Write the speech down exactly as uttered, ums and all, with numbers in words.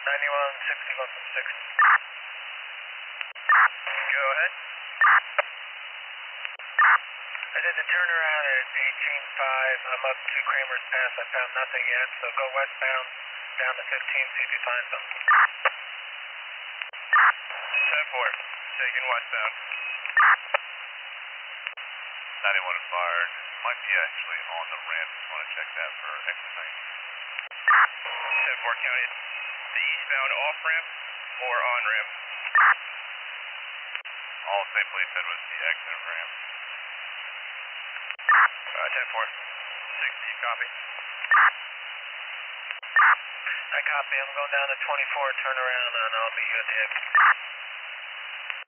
ninety-one sixty, welcome six. Go ahead. I did the turnaround at eighteen five. I'm up to Kramer's Pass. I found nothing yet, so go westbound down to fifteen, see if you find something. ten four, taking westbound. ninety-one fired. Might be actually on the ramp. Just want to check that for exit ninety. ten four county. The eastbound off ramp or on ramp? All the same place said was the exit ramp. Uh, ten four. six, do you copy? I copy. I'm going down to twenty-four, turn around, and I'll meet you at the exit.